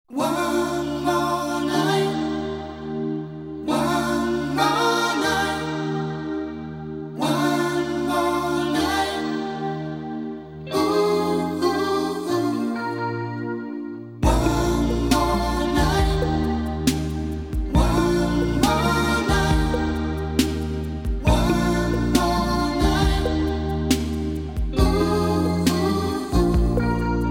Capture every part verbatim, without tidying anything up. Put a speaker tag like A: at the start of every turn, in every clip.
A: One more night, one more night, one more night. Ooh, ooh, ooh. One more night, one more night, one more night. Ooh, ooh,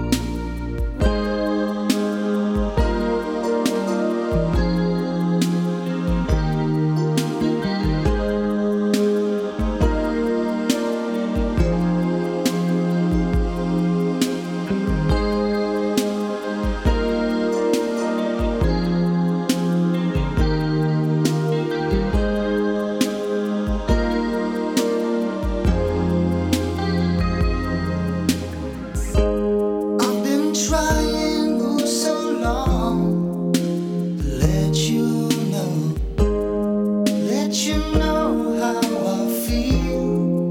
A: I've been trying for so long to let you know, let you know how I feel.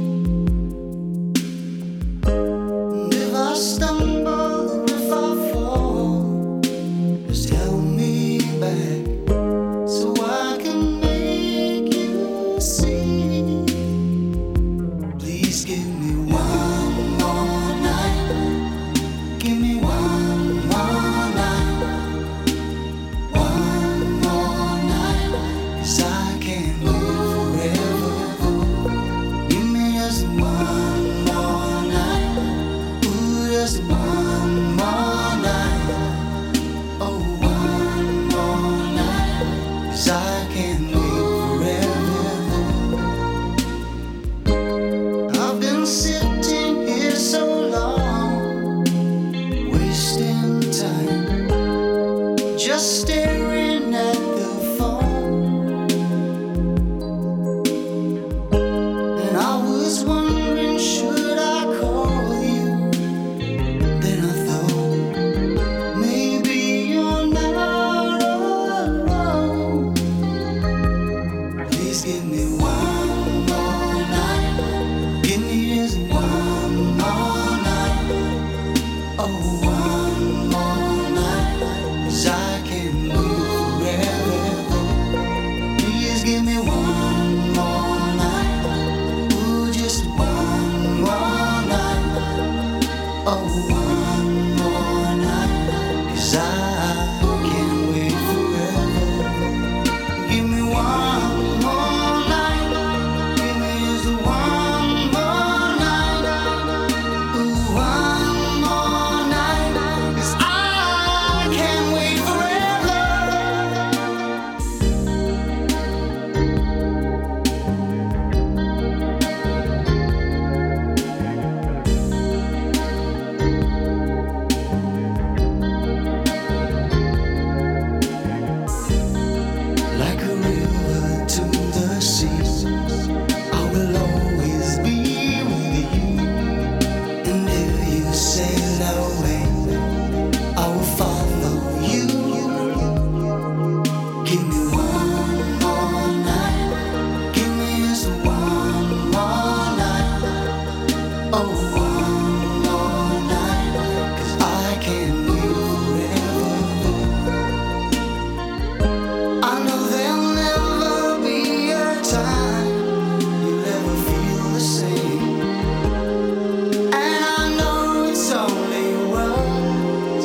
A: And if I stumble or if I fall, just help me back so I can make you see. Please give me one more night. Give me one more night, one more night, 'cause I can't live forever. Give me just one more night, ooh, just one more night, oh, one more night, 'cause I can't live forever. I've been sitting here so long, wasting time, just staring at the phone. And I was wondering, should I call you? Then I thought, maybe you're not alone. Please give me one more night. Give me just one more night. Oh, one more night, 'cause I can't live forever. Please give me one more night. Ooh, just one more night. Oh, one more night, 'cause I can't wait forever. Give me one more night. Give me just one more night. Ooh, one more night, 'cause I can't wait forever. Like a river to the sea, I will always be with you. And if you sail away, I will follow you. Give me one more night. Give me just one more night. Oh, one more night, 'cause I can't live forever. I know there'll never be a time you'll ever feel the same. And I know it's only words,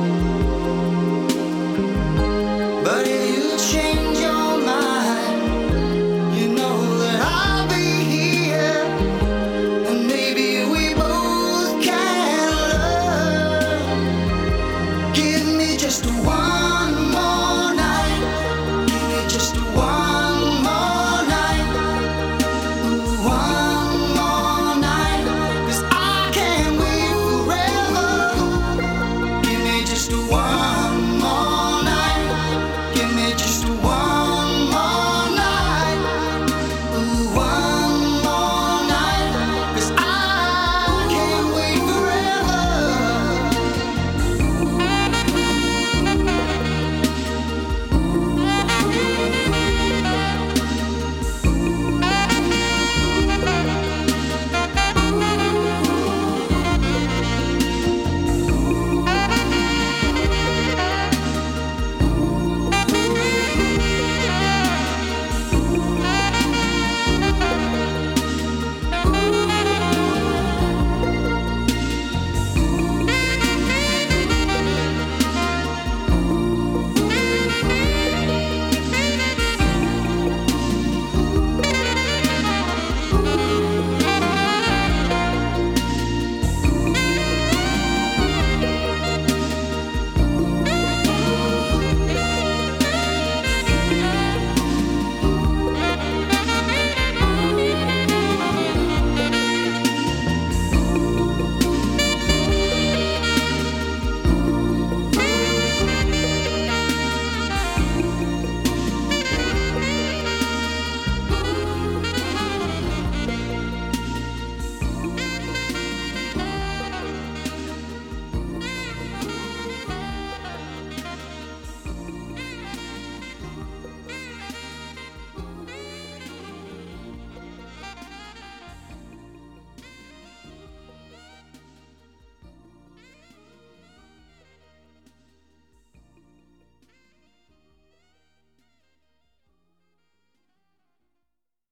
A: but if you change your mind, you know that I'll be here. And maybe we both can learn. Give me just one